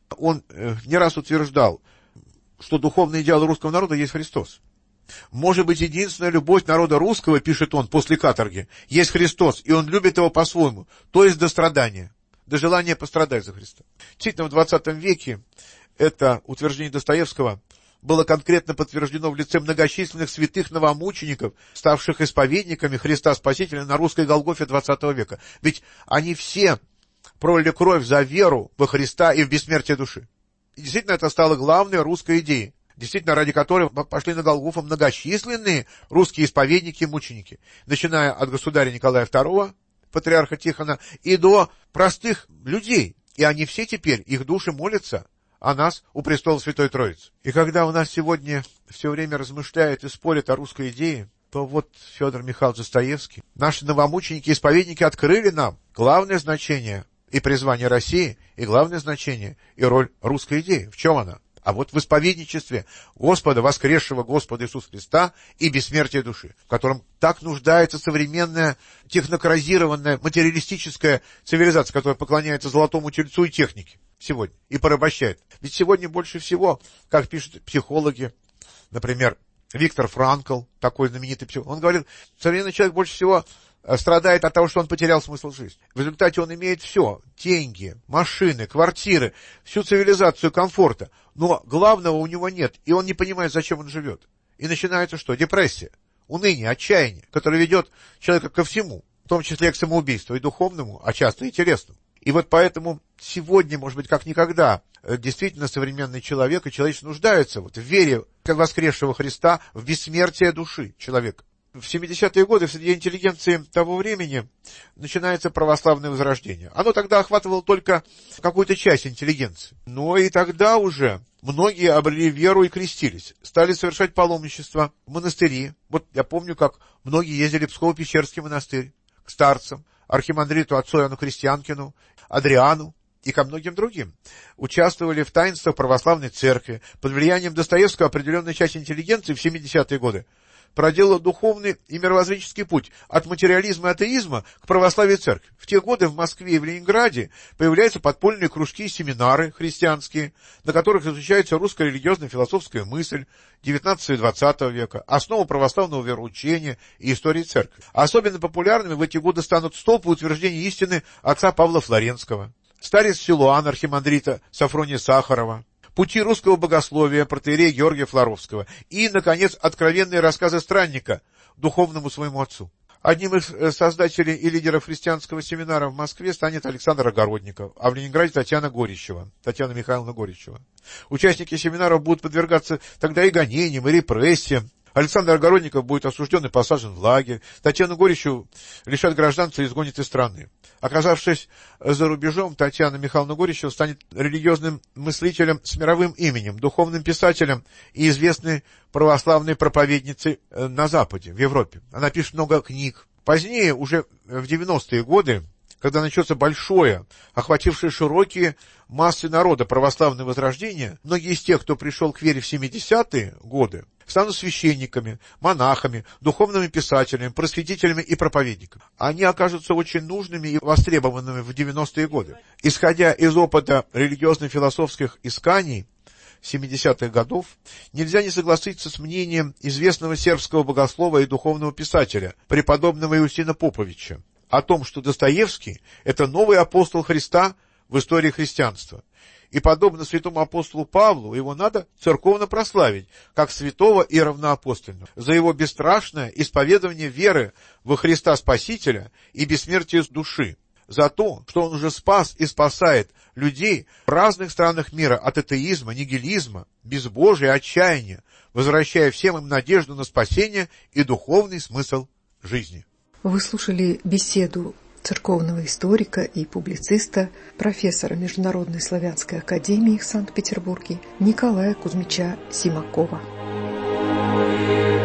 Он не раз утверждал, что духовный идеал русского народа есть Христос. Может быть, единственная любовь народа русского, пишет он после каторги, есть Христос, и он любит его по-своему, то есть до страдания, до желания пострадать за Христа. Действительно, в двадцатом веке это утверждение Достоевского было конкретно подтверждено в лице многочисленных святых новомучеников, ставших исповедниками Христа Спасителя на русской Голгофе двадцатого века. Ведь они все пролили кровь за веру во Христа и в бессмертие души. И действительно, это стало главной русской идеей, действительно, ради которой пошли на Голгофу многочисленные русские исповедники и мученики, начиная от государя Николая второго, патриарха Тихона, и до простых людей. И они все теперь, их души молятся о нас у престола Святой Троицы. И когда у нас сегодня все время размышляют и спорят о русской идее, то вот Федор Михайлович Достоевский, наши новомученики-исповедники открыли нам главное значение и призвание России, и главное значение и роль русской идеи. В чем она? А вот в исповедничестве Господа, воскресшего Господа Иисуса Христа и бессмертия души, в котором так нуждается современная технократизированная материалистическая цивилизация, которая поклоняется золотому тельцу и технике сегодня и порабощает. Ведь сегодня больше всего, как пишут психологи, например, Виктор Франкл, такой знаменитый психолог, он говорит, современный человек больше всего страдает от того, что он потерял смысл жизни. В результате он имеет все – деньги, машины, квартиры, всю цивилизацию комфорта, но главного у него нет, и он не понимает, зачем он живет. И начинается что? Депрессия, уныние, отчаяние, которое ведет человека ко всему, в том числе к самоубийству и духовному, а часто и телесному. И вот поэтому сегодня, может быть, как никогда, действительно современный человек и человечество нуждаются вот в вере как воскресшего Христа, в бессмертие души человека. В семидесятые годы среди интеллигенции того времени начинается православное возрождение. Оно тогда охватывало только какую-то часть интеллигенции. Но и тогда уже многие обрели веру и крестились, стали совершать паломничество в монастыри. Вот я помню, как многие ездили в Псково-Печерский монастырь к старцам, архимандриту отцу Иоанну Христианкину, Адриану и ко многим другим. Участвовали в таинствах православной церкви. Под влиянием Достоевского определенная часть интеллигенции в семидесятые годы проделала духовный и мировоззренческий путь от материализма и атеизма к православию и церкви. В те годы в Москве и в Ленинграде появляются подпольные кружки и семинары христианские, на которых изучается русская религиозно-философская мысль девятнадцатого и двадцатого века, основа православного вероучения и истории церкви. Особенно популярными в эти годы станут столпы утверждения истины отца Павла Флоренского, старец Силуан архимандрита Сафрония Сахарова, пути русского богословия протоиерея Георгия Флоровского и, наконец, откровенные рассказы странника духовному своему отцу. Одним из создателей и лидеров христианского семинара в Москве станет Александр Огородников, а в Ленинграде Татьяна Горищева, Татьяна Михайловна Горищева. Участники семинаров будут подвергаться тогда и гонениям, и репрессиям. Александр Огородников будет осужден и посажен в лагерь. Татьяну Горищеву лишат гражданства и изгонят из страны. Оказавшись за рубежом, Татьяна Михайловна Горищева станет религиозным мыслителем с мировым именем, духовным писателем и известной православной проповедницей на Западе, в Европе. Она пишет много книг. Позднее, уже в девяностые годы, когда начнется большое, охватившее широкие массы народа православное возрождение, многие из тех, кто пришел к вере в семидесятые годы, станут священниками, монахами, духовными писателями, просветителями и проповедниками. Они окажутся очень нужными и востребованными в девяностые годы. Исходя из опыта религиозно-философских исканий семидесятых годов, нельзя не согласиться с мнением известного сербского богослова и духовного писателя, преподобного Иустина Поповича, о том, что Достоевский – это новый апостол Христа в истории христианства. И, подобно святому апостолу Павлу, его надо церковно прославить, как святого и равноапостольного, за его бесстрашное исповедование веры во Христа Спасителя и бессмертие души, за то, что он уже спас и спасает людей в разных странах мира от атеизма, нигилизма, безбожия, отчаяния, возвращая всем им надежду на спасение и духовный смысл жизни. Вы слушали беседу церковного историка и публициста, профессора Международной славянской академии в Санкт-Петербурге Николая Кузьмича Симакова.